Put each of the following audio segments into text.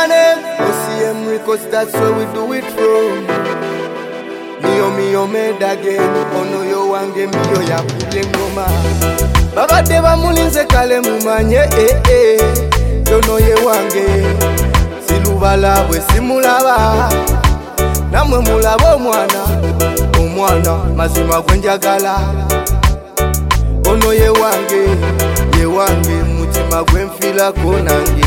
my name, OCM Records, that's where we do it from. Mio made again, ono yo wange mio ya kule ngoma. Baba deba mulinze kale mumanye, dono ye wange. Silubala we simulaba, namwe mulaba omwana, mazima gwenjagala. Ono ye wange, mutima gwenfila konange.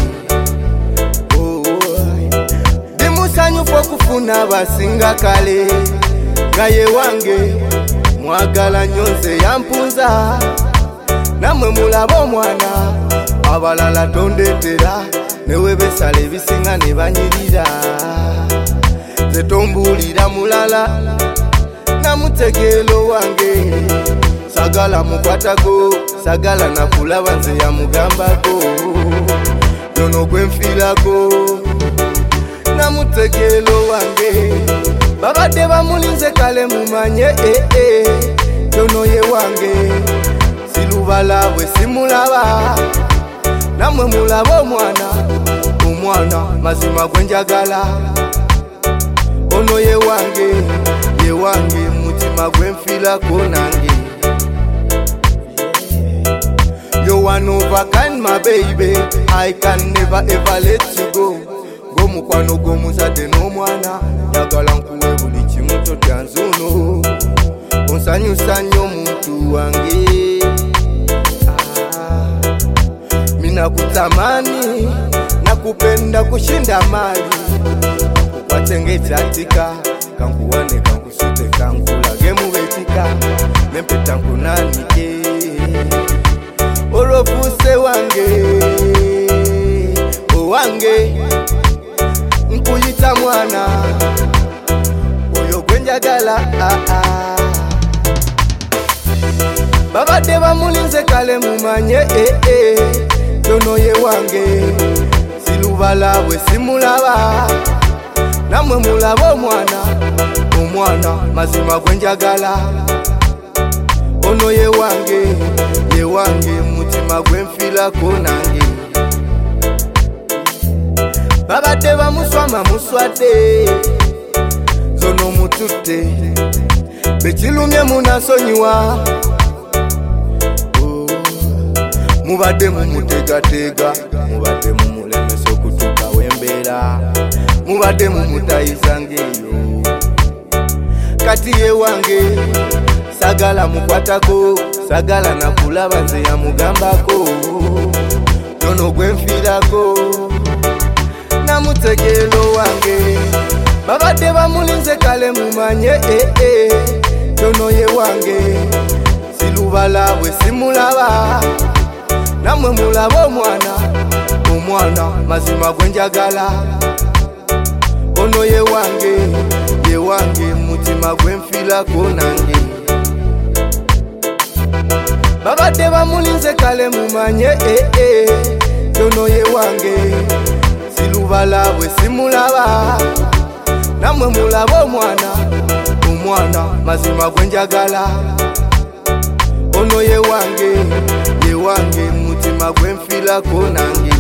Dimusanyu fokufuna basinga kale. Gaye wange, mwagala nyonze yampunza. Namwe mulaba omwana, abalala tondetera. Newe besale bisinga ne banyirira. Ze tombulira mulala, namutegelo wange. Sagala mukwatako, sagala nakulaba nze ya mugambako. Nono gwenfilako, namutegelo wange. Baba deba mulinze kale mumanye, dono ye wange. Silubala we simulaba, namwe mulaba omwana, mazima gwenjagala. Ono ye wange, mutima gwenfila konange. You one of a kind, my baby, I can never ever let you go. Gomu kwano gomu zade no mwana, yagala nkuwe buli kimuto tyanzuno. Onsanyusanyo muntu wange. Mina kutamani, nakupenda kushinda mali. Kukwatenge chatika, kankuwane kankusute kankulage mubetika. Mempeta nkunanike, orofuse wange, owange. Nkuyita mwana, oyo gwenjagala. Baba deba mulinze kale mumanye, dono ye wange. Silubala we simulaba, namwe mulaba omwana, mazima gwenjagala. Ono ye wange, mutima gwenfila konange. Baba deba muswama muswade, zono mutute. Bechilumye munasonyiwa, mubade mumutegatega, mubade mumulemeso kutuka wembera, mubade mumutayizangeyo. Kati ye wange, sagala mukwatako, sagala nakulaba nze ya mugambako. Nono gwenfilako, namutegelo wange. Baba deba mulinze kale mumanye, dono ye wange. Silubala we simulaba, namwe mulaba omwana, mazima gwenjagala. Ono ye wange, mutima gwenfila konange. Baba deba mulinze kale mumanye, dono ye wange. Silubala we simulaba, namwe mulaba omwana, mazima gwenjagala. Ono ye wange, mutima gwenfila konange.